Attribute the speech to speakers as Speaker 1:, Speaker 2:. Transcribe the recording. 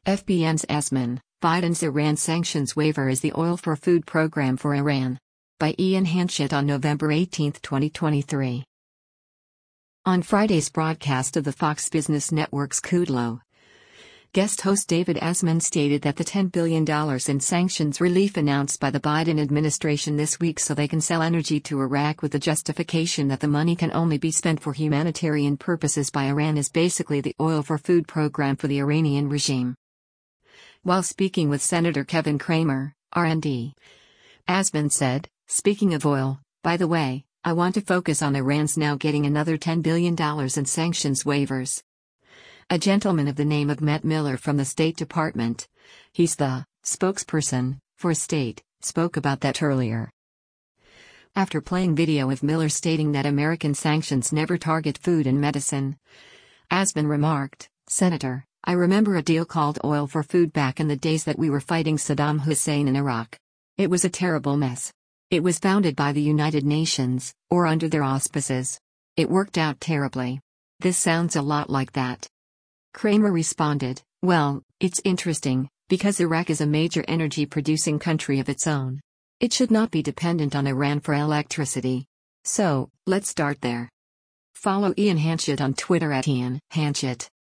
Speaker 1: FBN's Asman, Biden's Iran sanctions waiver is the oil for food program for Iran. By Ian Hanchett on November 18, 2023. On Friday's broadcast of the Fox Business Network's Kudlow, guest host David Asman stated that the $10 billion in sanctions relief announced by the Biden administration this week so they can sell energy to Iraq with the justification that the money can only be spent for humanitarian purposes by Iran is basically the oil for food program for the Iranian regime. While speaking with Senator Kevin Cramer, R&D, Asman said, "Speaking of oil, by the way, I want to focus on Iran's now getting another $10 billion in sanctions waivers." A gentleman of the name of Matt Miller from the State Department, he's the spokesperson for state, spoke about that earlier. After playing video of Miller stating that American sanctions never target food and medicine, Asman remarked, "Senator, I remember a deal called oil for food back in the days that we were fighting Saddam Hussein in Iraq. It was a terrible mess. It was founded by the United Nations, or under their auspices. It worked out terribly. This sounds a lot like that." Cramer responded, "Well, it's interesting, because Iraq is a major energy-producing country of its own. It should not be dependent on Iran for electricity. So, let's start there." Follow Ian Hanchett on Twitter @IanHanchett.